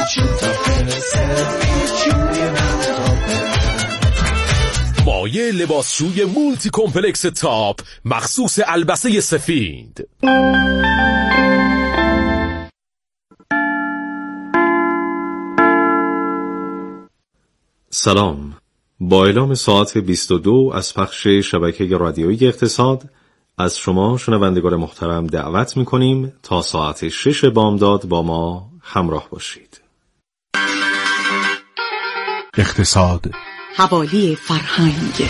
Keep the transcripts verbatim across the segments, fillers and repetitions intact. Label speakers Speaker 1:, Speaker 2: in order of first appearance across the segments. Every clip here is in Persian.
Speaker 1: مایه لباسشوی مولتی کمپلکس تاپ مخصوص البسه سفید.
Speaker 2: سلام. با اعلام ساعت بیست و دو از پخش شبکه رادیویی اقتصاد از شما شنوندگان محترم دعوت می‌کنیم تا ساعت شش بامداد با ما همراه باشید.
Speaker 3: اقتصاد
Speaker 4: حوالی فرهنگ.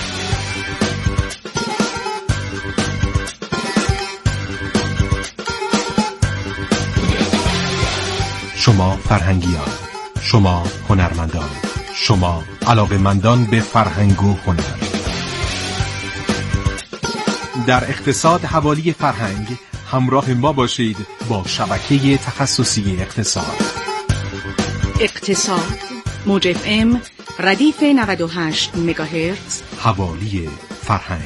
Speaker 3: شما فرهنگیان، شما هنرمندان، شما علاقه‌مندان به فرهنگ و هنر. در اقتصاد حوالی فرهنگ همراه ما باشید با شبکه تخصصی اقتصاد.
Speaker 4: اقتصاد موج اف ام ردیف نود و هشت مگاهرتز.
Speaker 3: حوالی فرهنگ.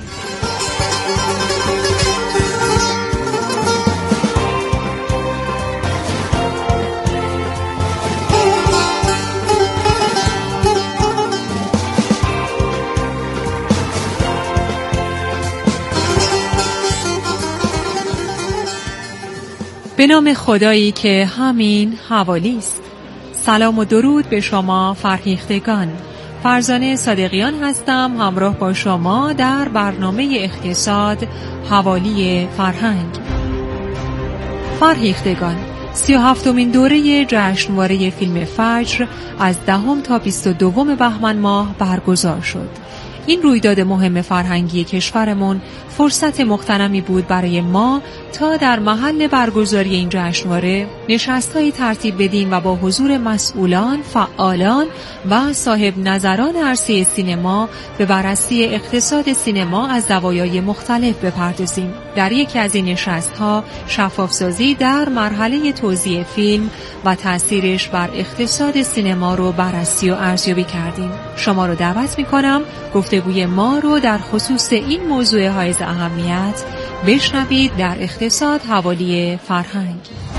Speaker 5: به نام خدایی که همین حوالی است. سلام و درود به شما فرهیختگان. فرزانه صادقیان هستم، همراه با شما در برنامه اقتصاد حوالی فرهنگ. فرهیختگان، سی و هفتمین دوره جشنواره فیلم فجر از دهم تا بیست و دوم بهمن ماه برگزار شد. این رویداد مهم فرهنگی کشورمون فرصت مغتنمی بود برای ما تا در محل برگزاری این جشنواره نشست‌هایی ترتیب بدیم و با حضور مسئولان، فعالان و صاحب نظران عرصه سینما به بررسی اقتصاد سینما از زوایای مختلف بپردازیم. در یکی از این نشست‌ها شفافسازی در مرحله توزیع فیلم و تأثیرش بر اقتصاد سینما رو بررسی و ارزیابی کردیم. شما رو دعوت می‌کنم گفتگوی ما رو در خصوص این موضوع حائز اهمیت بشنوید در اقتصاد حوالی فرهنگ.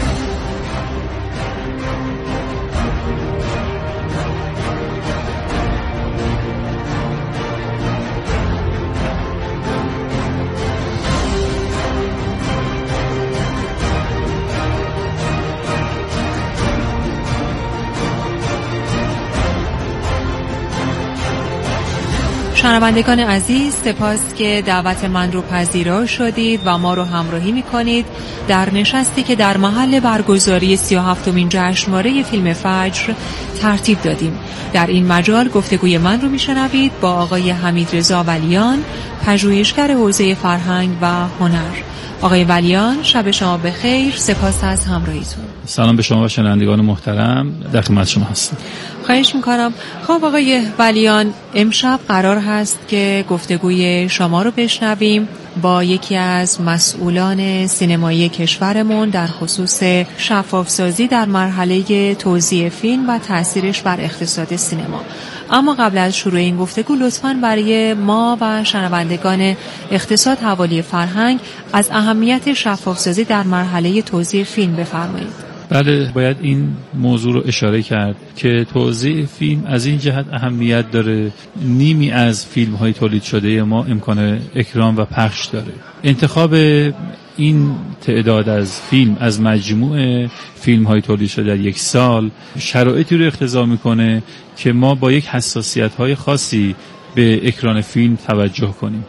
Speaker 5: شنوندگان عزیز، سپاس که دعوت من رو پذیرا شدید و ما رو همراهی می‌کنید در نشستی که در محل برگزاری سی و هفتمین جشنواره فیلم فجر ترتیب دادیم. در این مجال گفتگوی من رو میشنوید با آقای حمیدرضا ولیان، پژوهشگر حوزه فرهنگ و هنر. آقای ولیان، شب شما بخیر، سپاس از همراهیتون.
Speaker 6: سلام به شما و شنوندگان محترم، در خدمت شما هستم.
Speaker 5: خواهش میکنم. خب آقای ولیان، امشب قرار هست که گفتگوی شما رو بشنویم با یکی از مسئولان سینمایی کشورمون در خصوص شفافسازی در مرحله توزیع فیلم و تأثیرش بر اقتصاد سینما. اما قبل از شروع این گفتگو لطفاً برای ما و شنوندگان اقتصاد حوالی فرهنگ از اهمیت شفافسازی در مرحله توزیع فیلم بفرمایید.
Speaker 6: بله، باید این موضوع رو اشاره کرد که توزیع فیلم از این جهت اهمیت داره، نیمی از فیلم های تولید شده ما امکان اکران و پخش داره. انتخاب این تعداد از فیلم از مجموع فیلم های تولید شده در یک سال شرایطی رو اقتضا میکنه که ما با یک حساسیت های خاصی به اکران فیلم توجه کنیم.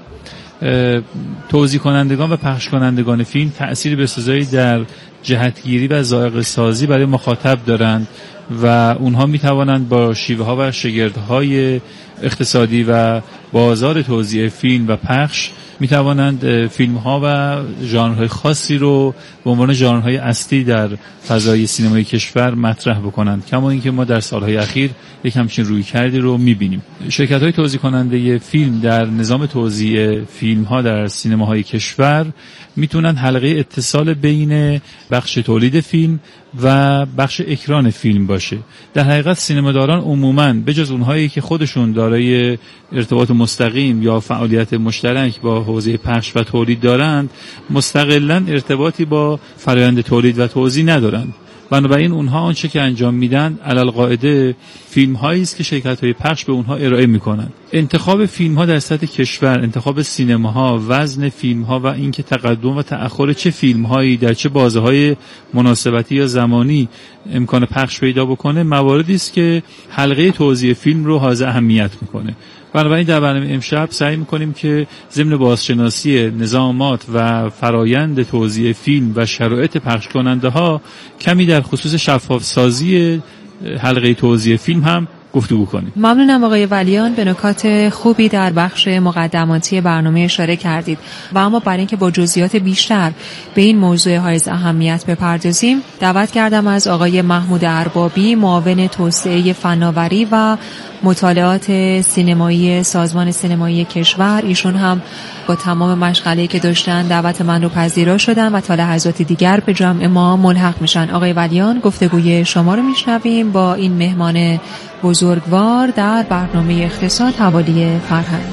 Speaker 6: توزیع کنندگان و پخش کنندگان فیلم تأثیر بسزایی در جهتگیری و ذائقه سازی برای مخاطب دارند و اونها میتوانند با شیوه ها و شگردهای اقتصادی و بازار توزیع فیلم و پخش میتوانند فیلم ها و ژانرهای خاصی رو به عنوان ژانرهای اصلی در فضای سینمای کشور مطرح بکنند، کما اینکه ما در سالهای اخیر یک همچین رویکردی رو میبینیم. شرکت های توزیع کننده فیلم در نظام توزیع فیلم ها در سینماهای کشور میتونن حلقه اتصال بین بخش تولید فیلم و بخش اکران فیلم باشه. در حقیقت سینماداران عموماً بجز اونهایی که خودشون دارای ارتباط مستقیم یا فعالیت مشترک با حوزه پخش و تولید دارند، مستقلاً ارتباطی با فرآیند تولید و توزیع ندارند بنابراین اونها آنچه که انجام میدن علل قاعده فیلم هایی است که شرکت های پخش به اونها ارائه میکنن. انتخاب فیلم ها در سطح کشور، انتخاب سینماها، وزن فیلم ها و اینکه تقدم و تأخر چه فیلم هایی در چه بازه های مناسبتی یا زمانی امکان پخش پیدا بکنه مواردی است که حلقه توزیع فیلم رو حائز اهمیت میکنه. بنابراین در برنامه امشب سعی میکنیم که ضمن بازشناسی نظامات و فرایند توزیع فیلم و شرایط پخش کننده ها کمی در خصوص شفاف سازی حلقه توزیع فیلم هم گفتگو کنیم.
Speaker 5: ممنونم آقای ولیان، به نکات خوبی در بخش مقدماتی برنامه اشاره کردید و اما برای اینکه با جزئیات بیشتر به این موضوع حائز اهمیت بپردازیم دعوت کردم از آقای محمود اربابی، معاون توسعه فناوری و مطالعات سینمایی سازمان سینمایی کشور. ایشون هم با تمام مشغله‌ای که داشتن دعوت من رو پذیرا شدن و تا لحظات دیگر به جمع ما ملحق میشن. آقای ولیان، گفتگوی شما رو میشنویم با این مهمان بزرگوار در برنامه اقتصاد حوالی فرهنگ.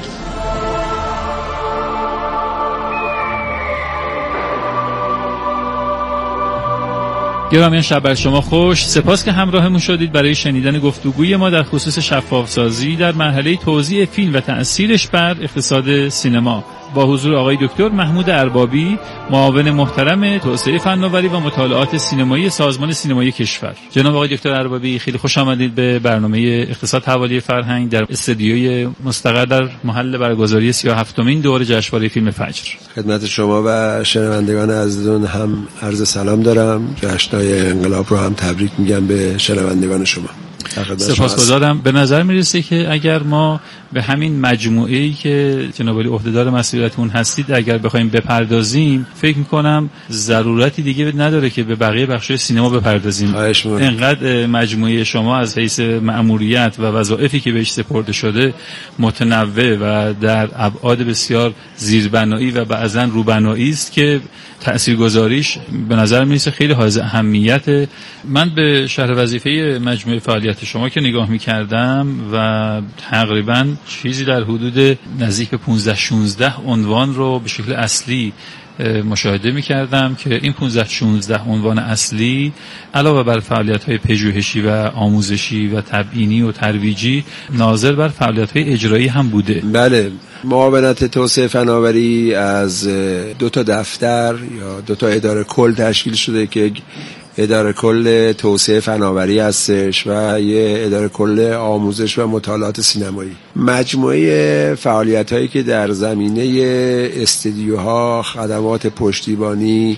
Speaker 6: گرامیان، شب بر شما خوش. سپاس که همراهمون شدید برای شنیدن گفتگوی ما در خصوص شفاف سازی در مرحله توزیع فیلم و تأثیرش بر اقتصاد سینما با حضور آقای دکتر محمود اربابی، معاون محترم توسعه فناوری و مطالعات سینمایی سازمان سینمایی کشور. جناب آقای دکتر اربابی، خیلی خوش آمدید به برنامه اقتصاد حوالی فرهنگ در استودیوی مستقر در محل برگزاری سی و هفتمین دوره جشنواره فیلم فجر.
Speaker 7: خدمت شما و شنوندگان عزیزتون هم عرض سلام دارم. جشن‌های انقلاب رو هم تبریک میگم به شنوندگان شما.
Speaker 6: سپاسگزارم. به نظر میرسه که اگر ما به همین مجموعه‌ای که جناب علی عهدهدار مسئولیتون هستید اگر بخوایم بپردازیم، فکر میکنم ضرورتی دیگه نداره که به بقیه بخش‌های سینما بپردازیم. انقدر مجموعه شما از حیث مأموریت و وظایفی که بهش سپرده شده متنوع و در ابعاد بسیار زیربنایی و بعضاً روبنایی است که تأثیرگذاریش به نظر میرسه خیلی حائز اهمیت. من به شرح وظیفه مجموعه فعالیت شما که نگاه میکردم و تقریباً چیزی در حدود نزدیک به پانزده شانزده عنوان رو به شکل اصلی مشاهده می‌کردم که این پانزده شانزده عنوان اصلی علاوه بر فعالیت‌های پژوهشی و آموزشی و تبیینی و ترویجی ناظر بر فعالیت‌های اجرایی هم بوده.
Speaker 7: بله، معاونت توسعه فناوری از دو تا دفتر یا دو تا اداره کل تشکیل شده که اداره کل توسعه فناوری هستش و یه اداره کل آموزش و مطالعات سینمایی. مجموعه فعالیت‌هایی که در زمینه استدیوها، خدمات پشتیبانی،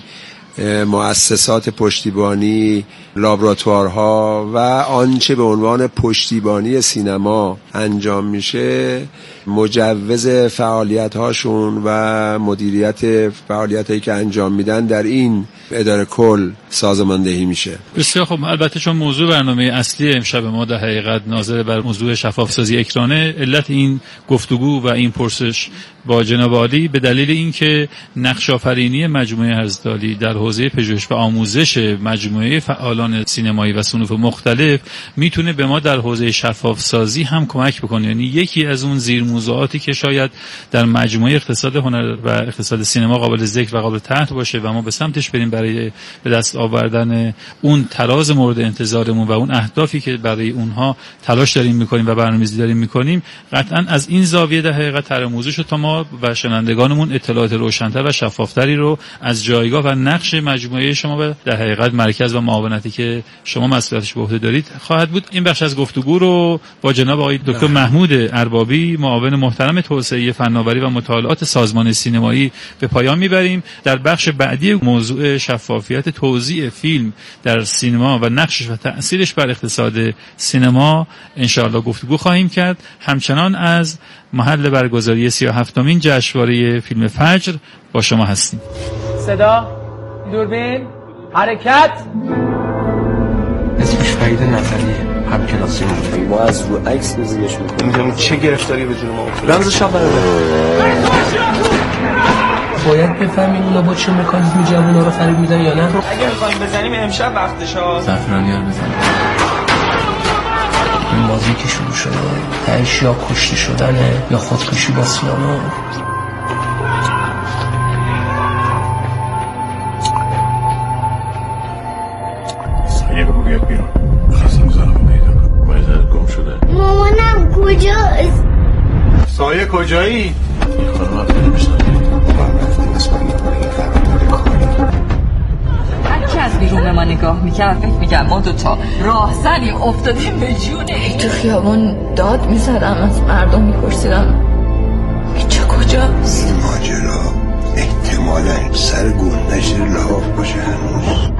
Speaker 7: مؤسسات پشتیبانی، لابراتوارها و آنچه به عنوان پشتیبانی سینما انجام میشه مجوز فعالیت‌هاشون و مدیریت فعالیت‌هایی که انجام میدن در این اداره کل سازماندهی میشه.
Speaker 6: بسیار خب. البته چون موضوع برنامه اصلی امشب ما در حقیقت ناظر بر موضوع شفاف سازی اکرانه، علت این گفتگو و این پرسش با جناب عالی به دلیل اینکه نقش آفرینی مجموعه حضرت عالی در حوزه پژوهش و آموزش مجموعه فعالان سینمایی و صنوف مختلف میتونه به ما در حوزه شفاف سازی هم کمک بکنه. یعنی یکی از اون زیر موضوعاتی که شاید در مجموعه اقتصاد هنر و اقتصاد سینما قابل ذکر و قابل طرح باشه و ما به سمتش بریم برای به دست آوردن اون تراز مورد انتظارمون و اون اهدافی که برای اونها تلاش داریم میکنیم و برنامه‌ریزی داریم میکنیم، قطعا از این زاویه در حقیقت طرح موضوع شد تا ما و شنوندگانمون اطلاعات روشن‌تر و شفافتری رو از جایگاه و نقش مجموعه شما و در حقیقت مرکز و معاونتی که شما مسئولیتش به عهده دارید خواهد بود. این بخش از گفتگو رو با جناب آقای دکتر محمود اربابی، معاون محترم توسعه فناوری و مطالعات سازمان سینمایی به پایان میبریم. در بخش بعدی موضوع شفافیت توزیع فیلم در سینما و نقشش و تأثیرش بر اقتصاد سینما انشاءالله گفتگو خواهیم کرد. همچنان از محل برگزاری سی و هفتمین جشنواره فیلم فجر با شما هستیم.
Speaker 8: صدا، دوربین، حرکت.
Speaker 9: اسمش فرید نظریه، هم کلاسی مون.
Speaker 10: ما از رو عکس بزنش میکنیم.
Speaker 9: میدونم چه گرفتاری به جون ما افتاد. رمزش هم برده.
Speaker 8: باید بفهمیم اونا با چه مکانیزمی جوونا رو فریب میدن یا نه.
Speaker 9: اگه میخوایم بزنیم امشب وقتشه.
Speaker 10: زعفرانیار بزنیم.
Speaker 8: این بازی که شروع شده تهش یا کشته شدنه یا خودکشی با سیاما.
Speaker 10: بیاد بیرون. خواستم زنمو پیدا کنم. مایزد گم شده.
Speaker 11: مامانم کجاست؟
Speaker 10: سایه کجایی؟ این خانم هم پیدا بشنم.
Speaker 12: هر کی از بیرون به ما نگاه میکرد فکر میکرد ما دوتا راهزنی افتادیم به جونه.
Speaker 13: تو خیابون داد میزدم، از مردم میپرسیدم اینجا کجاست؟
Speaker 14: این ماجرا احتمالاً سر گندش لحاف باشه هنوز.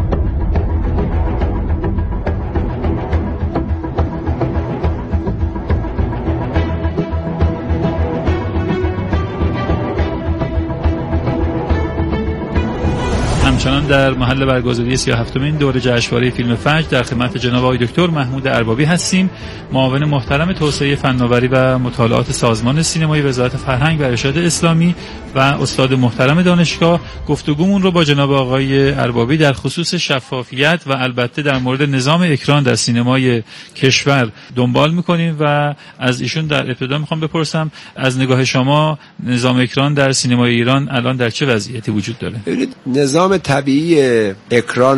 Speaker 6: همچنان در محل برگزاری سی و هفتمین دوره جشنواره فیلم فجر در خدمت جناب آقای دکتر محمود اربابی هستیم، معاون محترم توسعه فناوری و مطالعات سازمان سینمایی وزارت فرهنگ و ارشاد اسلامی و استاد محترم دانشگاه. گفتگومون رو با جناب آقای اربابی در خصوص شفافیت و البته در مورد نظام اکران در سینمای کشور دنبال می‌کنیم و از ایشون در ابتدا می‌خوام بپرسم از نگاه شما نظام اکران در سینمای ایران الان در چه وضعیتی وجود داره؟
Speaker 7: نظام طبیعی اکران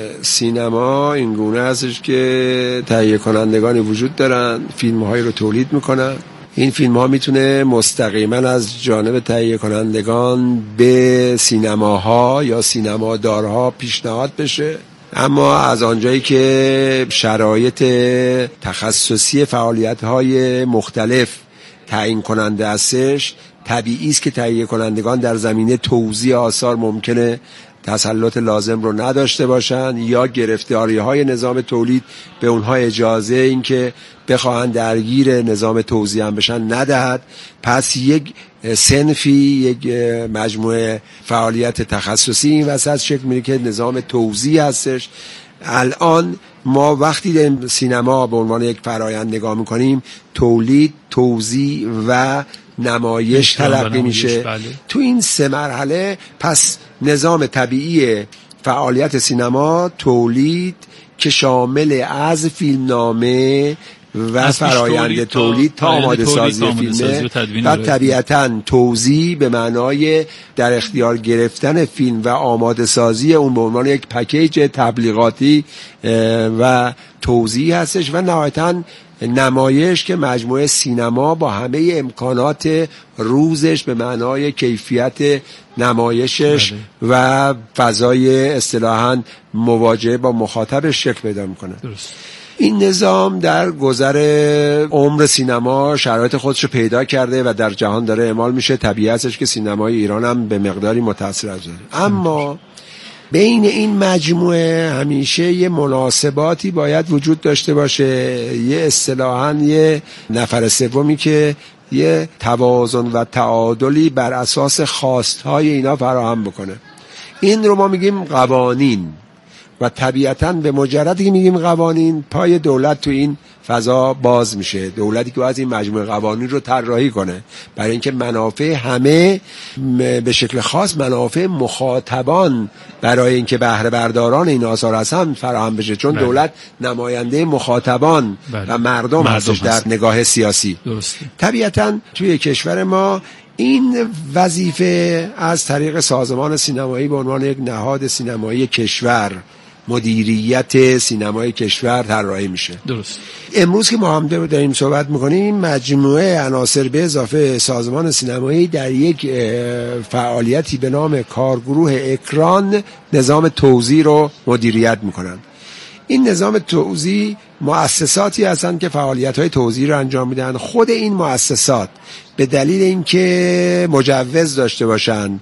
Speaker 7: سینما این گونه هستش که تهیه کنندگانی وجود دارن، فیلم هایی رو تولید میکنن. این فیلم ها میتونه مستقیما از جانب تهیه کنندگان به سینماها یا سینمادارها پیشنهاد بشه، اما از آنجایی که شرایط تخصصی فعالیت های مختلف تعیین کننده هستش، طبیعی است که تهیه کنندگان در زمینه توزیع آثار ممکنه تسلط لازم رو نداشته باشن یا گرفتاری های نظام تولید به اونها اجازه این که بخواهند درگیر نظام توزیع هم بشن ندهد. پس یک صنفی، یک مجموعه فعالیت تخصصی این وسط شکل میگیره که نظام توزیع هستش. الان ما وقتی در سینما به عنوان یک فرآیند نگاه میکنیم، تولید، توزیع و نمایش تلقی میشه. بله. تو این سه مرحله پس نظام طبیعی فعالیت سینما تولید که شامل از فیلمنامه و فرآیند تولید تا آماده سازی فیلمه و طبیعتاً توزیع به معنای در اختیار گرفتن فیلم و آماده سازی اون به عنوان یک پکیج تبلیغاتی و توزیع هستش و نهایتاً نمایش که مجموعه سینما با همه امکانات روزش به معنای کیفیت نمایشش بله. و فضای اصطلاحاً مواجهه با مخاطبش شکل پیدا میکنه. درست. این نظام در گذر عمر سینما شرایط خودش رو پیدا کرده و در جهان داره اعمال میشه. طبیعی هستش که سینمای ایران هم به مقداری متاثر از داره، اما بین این مجموعه همیشه یه مناسباتی باید وجود داشته باشه، یه اصطلاحاً یه نفر سومی که یه توازن و تعادلی بر اساس خواستهای اینا فراهم بکنه. این رو ما میگیم قوانین و طبیعتاً به مجردی که میگیم قوانین پای دولت تو این فضا باز میشه. دولتی که از این مجموعه قوانین رو طراحی کنه برای اینکه منافع همه به شکل خاص منافع مخاطبان برای اینکه بهره برداران این آثار هستن فراهم بشه، چون بله. دولت نماینده مخاطبان بله. و مردم, مردم هستش در نگاه سیاسی. درسته. طبیعتاً توی کشور ما این وظیفه از طریق سازمان سینمایی به عنوان یک نهاد سینمایی کشور، مدیریت سینمای کشور طراحی میشه. درست. امروز که ما هم داریم صحبت میکنیم، مجموعه عناصر به اضافه سازمان سینمایی در یک فعالیتی به نام کارگروه اکران نظام توزیع رو مدیریت میکنن. این نظام توزیع مؤسساتی هستند که فعالیت‌های توزیع رو انجام میدن. خود این مؤسسات به دلیل اینکه مجوز داشته باشن،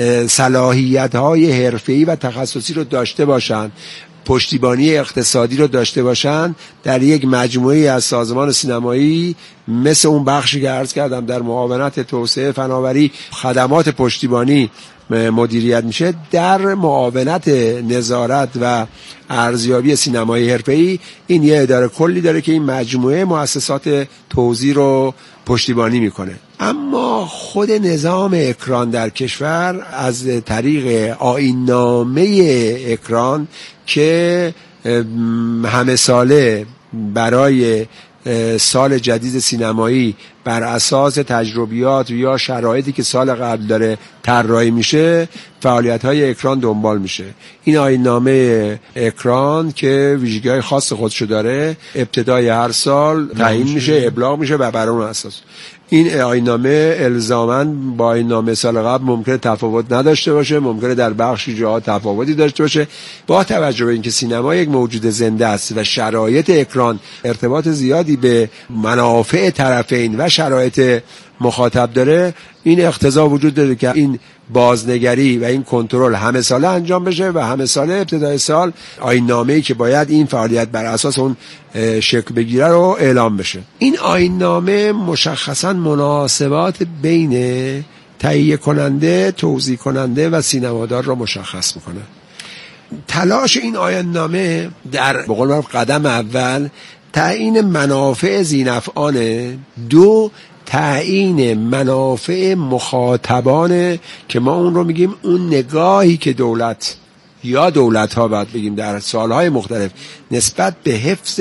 Speaker 7: صلاحیت‌های حرفه‌ای و تخصصی رو داشته باشن، پشتیبانی اقتصادی رو داشته باشن، در یک مجموعه از سازمان سینمایی مثل اون بخشی که عرض کردم در معاونت توسعه فناوری خدمات پشتیبانی مدیریت میشه، در معاونت نظارت و ارزیابی سینمای حرفه‌ای این یه اداره کلی داره که این مجموعه مؤسسات توزیع رو پشتیبانی میکنه. اما خود نظام اکران در کشور از طریق آیین‌نامه اکران که همه ساله برای سال جدید سینمایی بر اساس تجربیات یا شرایطی که سال قبل داره طراحی میشه، فعالیت‌های اکران دنبال میشه. این آیین‌نامه اکران که ویژگی‌های خاص خودشو داره، ابتدای هر سال تعیین میشه، ابلاغ میشه و بر اون اساس این آیین‌نامه الزاماً با آیین‌نامه سال قبل ممکنه تفاوت نداشته باشه، ممکنه در بخشی جاها تفاوتی داشته باشه. با توجه به اینکه سینما یک موجود زنده است و شرایط اکران ارتباط زیادی به منافع طرفین و شرایط مخاطب داره، این اقتضا وجود داره که این بازنگری و این کنترل همه ساله انجام بشه و همه ساله ابتدای سال آیین‌نامه‌ای که باید این فعالیت بر اساس اون شکل بگیره رو اعلام بشه. این آیین‌نامه مشخصاً مناسبات بین تهیه کننده، توزیع کننده و سینمادار رو مشخص میکنه. تلاش این آیین‌نامه در بقول معروف قدم اول تعیین منافع ذی‌نفعانه، دو تعیین منافع مخاطبانه که ما اون رو میگیم اون نگاهی که دولت یا دولت‌ها باید بگیم در سالهای مختلف نسبت به حفظ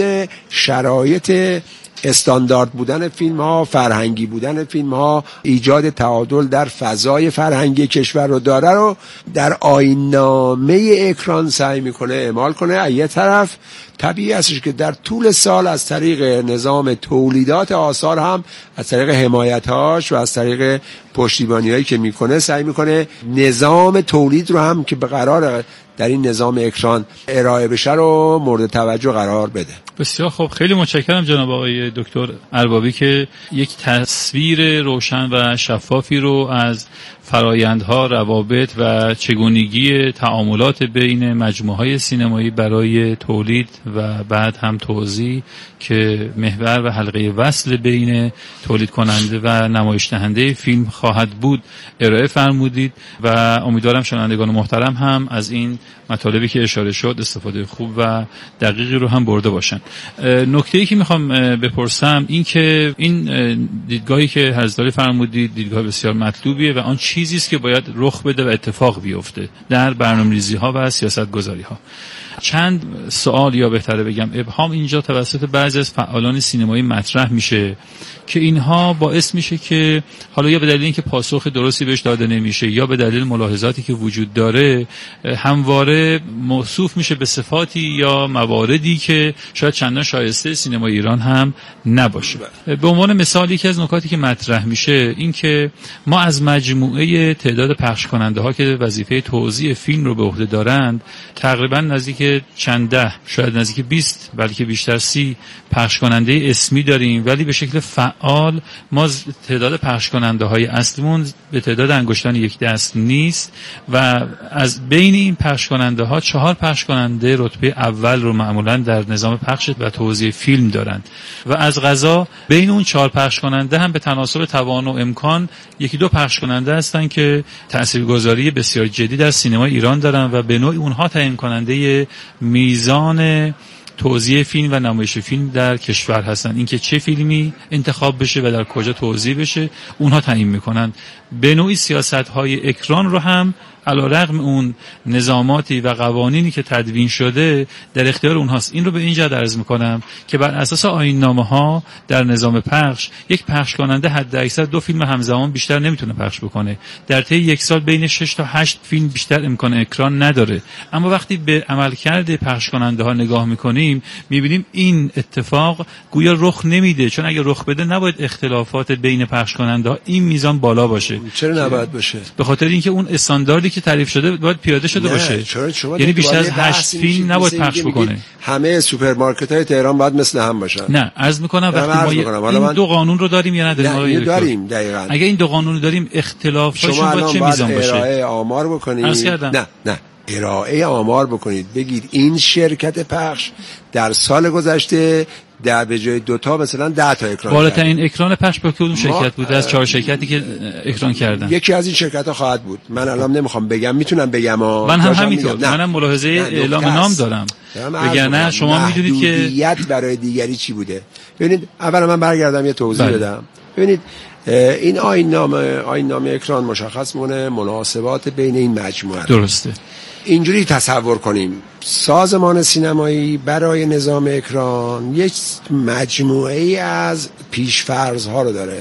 Speaker 7: شرایط استاندارد بودن فیلم ها، فرهنگی بودن فیلم ها، ایجاد تعادل در فضای فرهنگی کشور رو داره رو در آیین‌نامه اکران سعی میکنه اعمال کنه. از یه طرف طبیعی هستش که در طول سال از طریق نظام تولیدات آثار هم از طریق حمایت‌هاش و از طریق پشتیبانی‌هایی که میکنه سعی میکنه نظام تولید رو هم که به قرار در این نظام اکران ارائه بشه رو مورد توجه قرار بده.
Speaker 6: بسیار خب، خیلی متشکرم جناب آقای دکتر اربابی که یک تصویر روشن و شفافی رو از فرایندها، روابط و چگونگی تعاملات بین مجموعه‌های سینمایی برای تولید و بعد هم توزیع که محور و حلقه وصل بین تولید کننده و نمایش دهنده فیلم خواهد بود ارائه فرمودید و امیدوارم شنوندگان محترم هم از این مطالبی که اشاره شد استفاده خوب و دقیقی رو هم برده باشن. نکته‌ای که میخوام بپرسم این که این دیدگاهی که حضرت فرمودید دیدگاه بسیار مطلوبیه و آن چیزی است که باید رخ بده و اتفاق بیفته در برنامه‌ریزی‌ها و سیاست‌گذاری‌ها. چند سوال یا بهتره بگم ابهام اینجا توسط بعضی از فعالان سینمایی مطرح میشه که اینها باعث میشه که حالا یا به دلیل اینکه پاسخ درستی بهش داده نمیشه یا به دلیل ملاحظاتی که وجود داره همواره موصوف میشه به صفاتی یا مواردی که شاید چندان شایسته سینما ایران هم نباشه. به عنوان مثال یکی از نکاتی که مطرح میشه این که ما از مجموعه تعداد پخش کننده ها که وظیفه توزیع فیلم رو به عهده دارند تقریبا نزدیک چند ده شاید نزدیک بیست بلکه بیشتر سی پخش کننده اسمی داریم، ولی به شکل فعال ما تعداد پخش کننده های اصلیمون به تعداد انگشتان یک دست نیست و از بین این پخش کننده ها چهار پخش کننده رتبه اول رو معمولا در نظام پخش و توزیع فیلم دارند و از قضا بین اون چهار پخش کننده هم به تناسب توان و امکان یکی دو پخش کننده هستن که تاثیرگذاری بسیار جدی در سینما ایران دارن و به نوعی اونها تعیین کننده میزان توزیع فیلم و نمایش فیلم در کشور هستن. اینکه چه فیلمی انتخاب بشه و در کجا توزیع بشه اونها تعیین میکنن. به نوعی سیاست‌های اکران رو هم علیرغم اون نظاماتی و قوانینی که تدوین شده در اختیار اونهاست. این رو به اینجا عرض میکنم که بر اساس آیین‌نامه‌ها در نظام پخش یک پخش کننده حد اکثر دو فیلم همزمان بیشتر نمیتونه پخش بکنه. در طی یک سال بین شش تا هشت فیلم بیشتر امکان اکران نداره. اما وقتی به عملکرد پخش کننده ها نگاه میکنیم میبینیم این اتفاق گویا رخ نمیده، چون اگه رخ بده نباید اختلافات بین پخش کننده ها این میزان بالا باشه.
Speaker 7: چرا نباید باشه؟
Speaker 6: به خاطر اینکه اون استانداردی که تعریف شده باید پیاده شده باشه. یعنی بیشتر از هشت فیلم نباید پخش بکنه.
Speaker 7: همه سوپرمارکت‌های تهران باید مثل هم باشن.
Speaker 6: نه، عرض میکنم وقتی ما این دو قانون رو داریم یا نداریم؟
Speaker 7: نه داریم. دقیقاً
Speaker 6: اگه این دو قانون رو داریم اختلافاشون باید چه میزان باشه؟
Speaker 7: شما ارائه آمار بکنید. نه نه ارائه آمار بکنید بگید این شرکت پخش در سال گذشته در به جای دو تا مثلا ده تا اکران
Speaker 6: بالاترین اکران پخش با کدوم شرکت بوده از چهار شرکتی که اکران کردن؟
Speaker 7: یکی از این شرکت‌ها خواهد بود. من الان نمیخوام بگم، میتونم بگم ها.
Speaker 6: من هم همینطور. منم ملاحظه اعلام نام دارم. بگن شما میدونید که
Speaker 7: محدودیت برای دیگری چی بوده. ببینید اولا من برگردم یه توضیح بله. بدم. ببینید این آیین نامه آیین نامه اکران مشخص مونه مناسبات بین این مجموعه
Speaker 6: درسته.
Speaker 7: اینجوری تصور کنیم سازمان سینمایی برای نظام اکران یک مجموعه ای از پیشفرض‌ها رو داره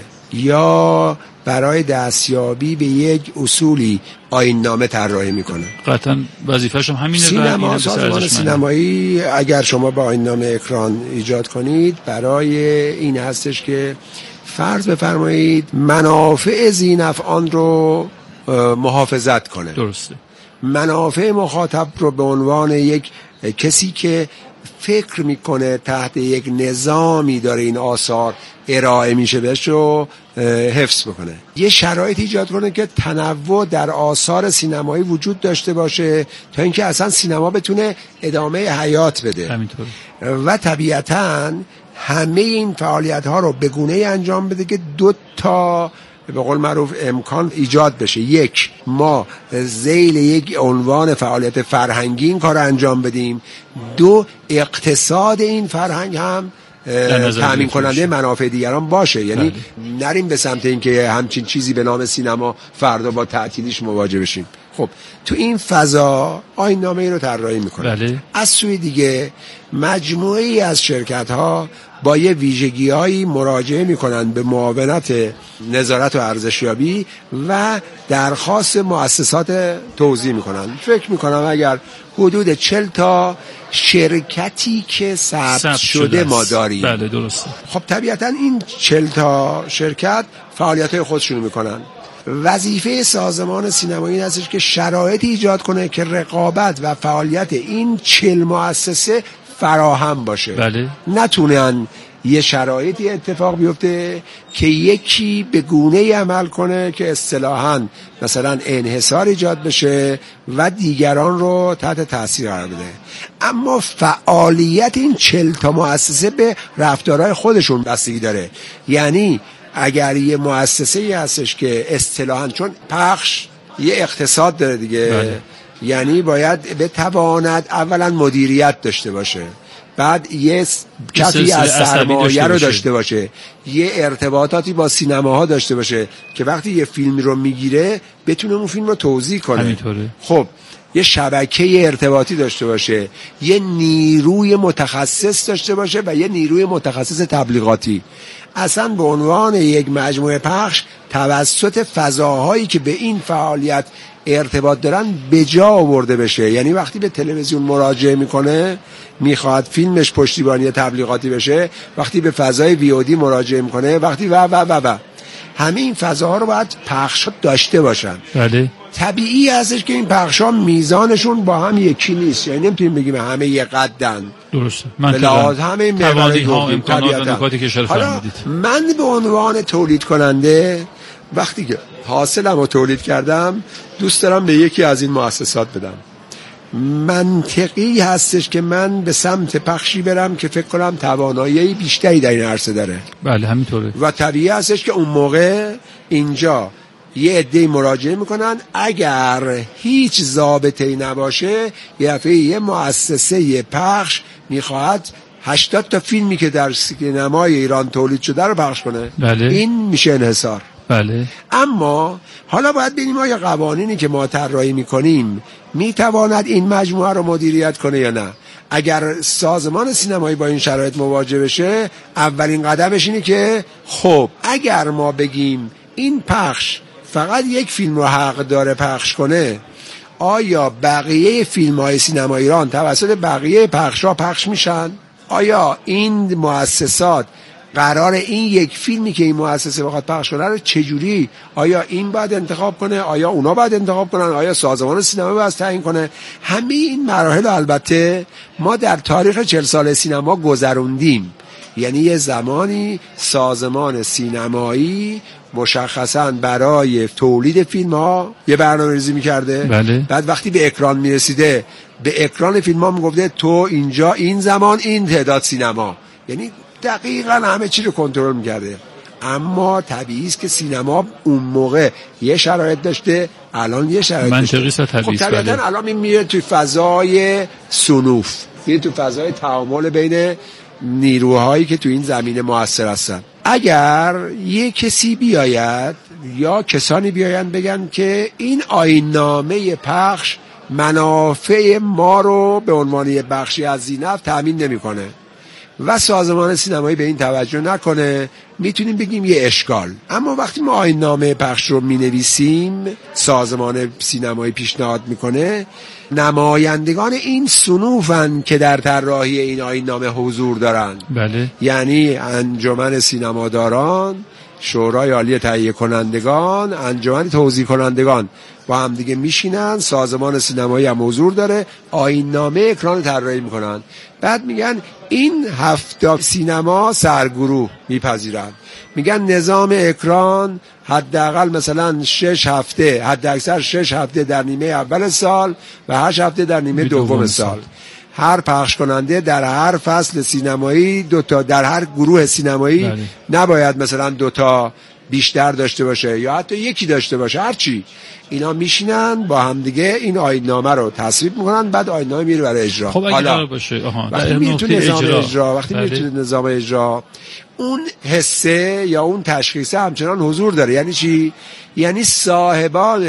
Speaker 7: یا برای دستیابی به یک اصولی آیین نامه طراحی میکنه.
Speaker 6: قطعا وظیفه‌ش هم همینه.
Speaker 7: سینما، سازمان سینمایی اگر شما با آیین نامه اکران ایجاد کنید برای این هستش که فرض بفرمایید منافع ذی‌نفعان رو محافظت کنه.
Speaker 6: درسته.
Speaker 7: منافع مخاطب رو به عنوان یک کسی که فکر میکنه تحت یک نظامی داره این آثار ارائه میشه بهش رو حفظ بکنه. یه شرایط ایجاد کنه که تنوع در آثار سینمایی وجود داشته باشه تا اینکه اصلا سینما بتونه ادامه حیات بده.
Speaker 6: همینطور.
Speaker 7: و طبیعتاً همه این فعالیت ها رو به گونه‌ای انجام بده که دو تا به قول معروف امکان ایجاد بشه. یک، ما ذیل یک عنوان فعالیت فرهنگی این کار رو انجام بدیم. دو، اقتصاد این فرهنگ هم تامین کننده منافع دیگران باشه. یعنی بله. نریم به سمت این که همچین چیزی به نام سینما فردا با تعطیلیش مواجه بشیم. خب تو این فضا آیین نامه ای رو طراحی میکنه.
Speaker 6: بله.
Speaker 7: از سوی دیگه مجموعه ای از شرکت ها با یه ویژگی هایی مراجعه میکنن به معاونت نظارت و ارزشیابی و درخواست مؤسسات توزیع میکنن. فکر میکنم اگر حدود چهل تا شرکتی که ثبت شده ما داریم.
Speaker 6: بله درسته.
Speaker 7: خب طبیعتا این چهل تا شرکت فعالیت های خودشون میکنن. وظیفه سازمان سینمایی این هستش که شرایطی ایجاد کنه که رقابت و فعالیت این چهل مؤسسه فراهم باشه.
Speaker 6: بله.
Speaker 7: نتونن یه شرایطی اتفاق بیفته که یکی به گونه‌ای عمل کنه که اصطلاحاً مثلا انحصار ایجاد بشه و دیگران رو تحت تاثیر قرار بده. اما فعالیت این چهل تا مؤسسه به رفتارهای خودشون بستگی داره. یعنی اگر یه مؤسسه‌ای هستش که اصطلاحاً چون پخش یه اقتصاد داره دیگه.
Speaker 6: بله.
Speaker 7: یعنی باید بتواند اولا مدیریت داشته باشه، بعد یه کفی از سرمایه رو داشته باشه، یه ارتباطاتی با سینماها داشته باشه که وقتی یه فیلم رو میگیره بتونه اون فیلم رو توزیع کنه.
Speaker 6: همینطوره.
Speaker 7: خب یه شبکه ارتباطی داشته باشه، یه نیروی متخصص داشته باشه و یه نیروی متخصص تبلیغاتی. اصلا به عنوان یک مجموعه پخش توسط فضاهایی که به این فعالیت ارتباط دارن به جا آورده بشه. یعنی وقتی به تلویزیون مراجعه میکنه میخواد فیلمش پشتیبانی تبلیغاتی بشه، وقتی به فضای وی او دی مراجعه میکنه، وقتی و و و و همه این فضاها رو باید پخش داشته باشن.
Speaker 6: بله.
Speaker 7: طبیعی هستش که این پخشا میزانشون با هم یکی نیست. یعنی نمیتونیم بگیم همه یک قدن.
Speaker 6: درسته.
Speaker 7: بلحاظ همه
Speaker 6: توانایی ها، امکانات و نکاتی که اشاره فرمودید.
Speaker 7: من به عنوان تولید کننده وقتی که حاصلم رو تولید کردم دوست دارم به یکی از این مؤسسات بدم. منطقی هستش که من به سمت پخشی برم که فکر کنم توانایی بیشتری در این عرصه داره.
Speaker 6: بله همینطوره.
Speaker 7: و طبیعی هستش که اون موقع اینجا یه عده‌ای مراجعه میکنن. اگر هیچ ضابطه‌ای نباشه یه دفعه یه مؤسسه پخش میخواهد هشتاد تا فیلمی که در سینمای ایران تولید شده رو پخش کنه.
Speaker 6: بله.
Speaker 7: این میشه انحصار.
Speaker 6: بله.
Speaker 7: اما حالا باید ببینیم آیا قوانینی که ما طراحی میکنیم میتواند این مجموعه رو مدیریت کنه یا نه. اگر سازمان سینمایی با این شرایط مواجه بشه اولین قدمش اینه که خب اگر ما بگیم این پخش فقط یک فیلم رو حق داره پخش کنه، آیا بقیه فیلم‌های سینما ایران توسط بقیه پخش‌ها پخش میشن؟ آیا این مؤسسات قرار این یک فیلمی که این مؤسسه بخواد پخش کنه رو چجوری، آیا این باید انتخاب کنه، آیا اونا باید انتخاب کنن، آیا سازمان سینما باید تعیین کنه؟ همه این مراحل البته ما در تاریخ چهل سال سینما گذروندیم. یعنی یه زمانی سازمان سینمایی مشخصاً برای تولید فیلم ها یه برنامه‌ریزی می‌کرده.
Speaker 6: بله.
Speaker 7: بعد وقتی به اکران می‌رسیده به اکران فیلم ها میگفته تو اینجا این زمان این تعداد سینما، یعنی دقیقاً همه چی رو کنترل می‌کرده. اما طبیعی است که سینما اون موقع یه شرایط داشته، الان یه شرایط داشته.
Speaker 6: منطقی است و طبیعی است.
Speaker 7: خب طبیعتاً
Speaker 6: بله.
Speaker 7: الان میره توی فضای صنوف، میره تو فضای تعامل بین نیروهایی که تو این زمینه موثر هستن. اگر یه کسی بیاید یا کسانی بیاین بگن که این آیین نامه پخش منافع ما رو به عنوان یه بخشی از زینف تأمین نمیکنه و سازمان سینمایی به این توجه نکنه، میتونیم بگیم یه اشکال. اما وقتی ما آیین نامه پخش رو مینویسیم، سازمان سینمایی پیشنهاد میکنه، نمایندگان این صنوفن که در طراحی این آیین نامه حضور دارن.
Speaker 6: بله.
Speaker 7: یعنی انجمن سینماداران، شورای عالی تهیه کنندگان، انجمن توزیع کنندگان با هم دیگه میشینن، سازمان سینمایی هم حضور داره، آیین نامه اکران طراحی میکنن. بعد میگن این هفت سینما سرگروه میپذیرن، میگن نظام اکران حداقل مثلا شش هفته، حد اکثر شش هفته در نیمه اول سال و هشت هفته در نیمه دوم سال. هر پخش کننده در هر فصل سینمایی دوتا، در هر گروه سینمایی بله. نباید مثلا دوتا بیشتر داشته باشه یا حتی یکی داشته باشه، هرچی. اینا میشینن با هم دیگه این آیین‌نامه رو تصویب میکنن، بعد آیین‌نامه میره برای اجرا.
Speaker 6: خب اگه قرار باشه آها
Speaker 7: وقتی میره تو نظام اجرا, اجرا وقتی
Speaker 6: بله.
Speaker 7: میره تو نظام اجرا اون حسه یا اون تشخیصه همچنان حضور داره. یعنی چی؟ یعنی صاحبان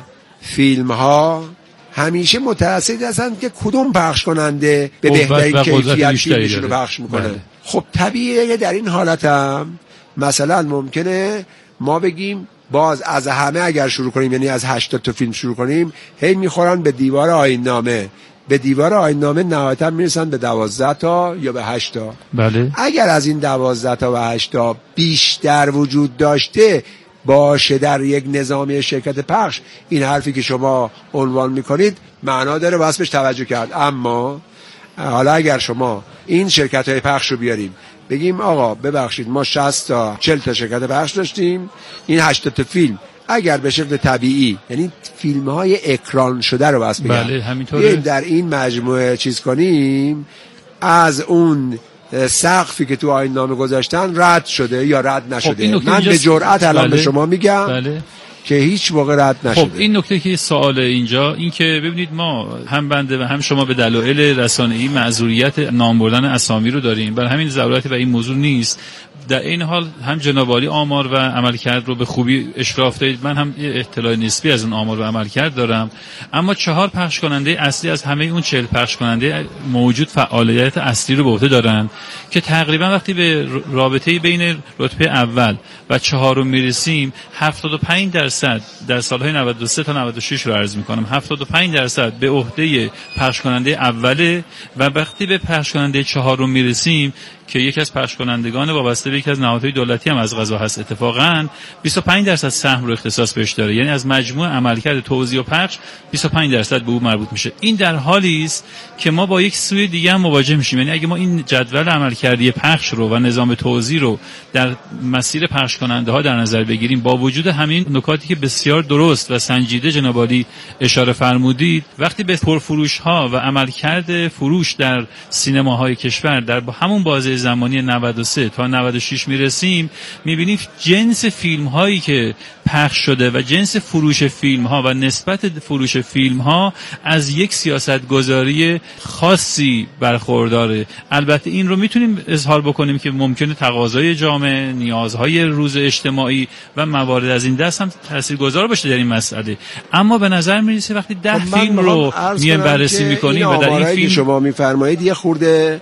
Speaker 7: فیلم ها همیشه متأسف هستند که کدوم پخش کننده به بهترین کیفیت فیلمشون رو پخش میکنه. بله. خب طبیعیه در این حالت هم مثلا ممکنه ما بگیم باز از همه اگر شروع کنیم، یعنی از هشتاد تا فیلم شروع کنیم، هی میخورن به دیوار آیین نامه، به دیوار آیین نامه نهایتا میرسن به دوازده تا یا به هشت تا.
Speaker 6: بله.
Speaker 7: اگر از این دوازده تا و هشت تا بیشتر وجود داشته باشه در یک نظامی شرکت پخش، این حرفی که شما عنوان میکنید معنا داره، واسه بهش توجه کرد. اما حالا اگر شما این شرکت های پخش رو بیاریم بگیم آقا ببخشید ما شصت تا چهل تا شرکت پخش داشتیم، این هشتاد تا فیلم اگر به شکل طبیعی، یعنی فیلم های اکران شده رو بس بگم،
Speaker 6: بله همینطوره،
Speaker 7: در این مجموعه چیز کنیم، از اون سقفی که تو آیین نامه گذاشتن رد شده یا رد نشده. خب من به جرئت الان بله. به شما میگم بله. که هیچ موقع رد نشده.
Speaker 6: خب این نکته که سوال اینجا این که ببینید ما هم بنده و هم شما به دلایل رسانه‌ای معذوریت نام بردن اسامی رو داریم، برای همین ضرورتی و این موضوع نیست. در این حال هم جناب عالی آمار و عملکرد رو به خوبی اشراف دارید، من هم اطلاع نسبی از اون آمار و عملکرد دارم. اما چهار پخش کننده اصلی از همه اون چهل پخش کننده موجود فعالیت اصلی رو به عهده دارن که تقریبا وقتی به رابطه بین رتبه اول و چهارم میرسیم هفتاد و پنج درصد در سالهای نود و سه تا نود و شش رو عرض میکنم، هفتاد و پنج درصد به عهده پخش کننده اوله و وقتی به پخش کننده چهارم میرسیم که یکی از پخش کنندگان وابسته به یکی از نهادهای دولتی هم از قضا هست، اتفاقاً بیست و پنج درصد سهم رو اختصاص بهش داره، یعنی از مجموع عملکرد توزیع و پخش بیست و پنج درصد به او مربوط میشه. این در حالی است که ما با یک سوی دیگه هم مواجه میشیم، یعنی اگه ما این جدول عملکردی پخش رو و نظام توزیع رو در مسیر پخش کننده ها در نظر بگیریم، با وجود همین نکاتی که بسیار درست و سنجیده جناب عالی اشاره فرمودید، وقتی به پرفروش ها و عملکرد فروش در سینماهای کشور در همون بازه زمانی نود و سه تا نود و شش میرسیم، میبینیم جنس فیلم هایی که پخش شده و جنس فروش فیلم ها و نسبت فروش فیلم ها از یک سیاست گذاری خاصی برخورداره. البته این رو میتونیم اظهار بکنیم که ممکنه تقاضای جامعه، نیازهای روز اجتماعی و موارد از این دست هم تاثیرگذار باشه در این مسئله، اما به نظر میرسه وقتی ده فیلم رو میایم بررسی میکنیم و در این فیلم
Speaker 7: شما میفرمایید یه خورده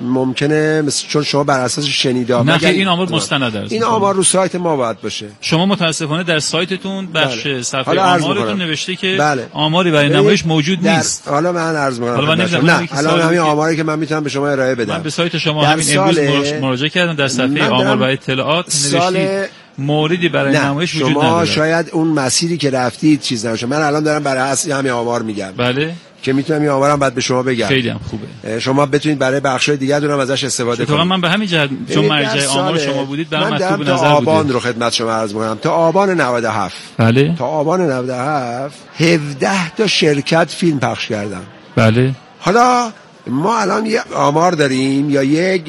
Speaker 7: ممکنه مثل چون شما بر اساس شنیدم
Speaker 6: نه که این آمار مستند است،
Speaker 7: این آمار رو سایت ما باید باشه.
Speaker 6: شما متاسفانه در سایتتون بخش بله. صفحه آمارتون نوشته که
Speaker 7: بله.
Speaker 6: آماری برای نمایش موجود نیست.
Speaker 7: حالا من عرض می‌کنم نه الان همین آماری که من میتونم به شما ارائه بدم،
Speaker 6: من به سایت شما همین امروز مراجعه کردم، در صفحه آمار و اطلاعات نوشته موردی برای نمایش وجود نداره.
Speaker 7: شما شاید اون مسیری که رفتید چیز نباشه. من الان دارم برای اصل همین آمار میگم
Speaker 6: بله
Speaker 7: که میتونم این آمارم بعد به شما بگم.
Speaker 6: خیلی هم خوبه.
Speaker 7: شما بتونید برای بخشای دیگه دونم ازش استفاده کنید.
Speaker 6: من به همین جهت چون مرجع آمار شما بودید برام مطلوب نظر بود.
Speaker 7: تا آبان رو خدمت شما عرض می‌کنم. تا آبان نود و هفت.
Speaker 6: بله.
Speaker 7: تا آبان نود و هفت هفده تا شرکت فیلم پخش کردن.
Speaker 6: بله.
Speaker 7: حالا ما الان یه آمار داریم یا یک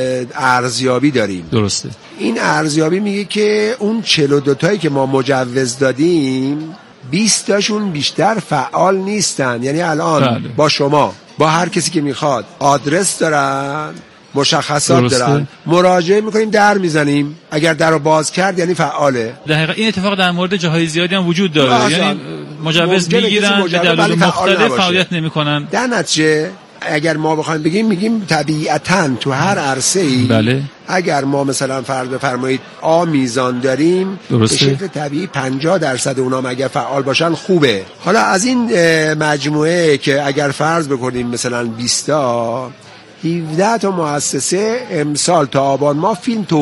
Speaker 7: ارزیابی داریم.
Speaker 6: درسته.
Speaker 7: این ارزیابی میگه که اون چهل و دو تایی که ما مجوز دادیم بیست تاشون بیشتر فعال نیستن. یعنی الان بله. با شما با هر کسی که میخواد آدرس دارن، مشخصات درسته. دارن، مراجعه میکنیم، در میزنیم، اگر در رو باز کرد یعنی فعاله.
Speaker 6: در حقیقت این اتفاق در مورد جاهای زیادی هم وجود داره. یعنی مجوز میگیرن به دلایل مختلف فعالیت نمیکنن.
Speaker 7: در نتیجه اگر ما بخوایم بگیم میگیم طبیعتاً تو هر عرصه‌ای بله. اگر ما مثلا فرض بفرمایید آ میزان داریم به شکل طبیعی پنجاه درصد اونام اگر فعال باشن خوبه. حالا از این مجموعه که اگر فرض بکنیم مثلا بیست تا هفده تا مؤسسه امسال تا آبان ما فیلم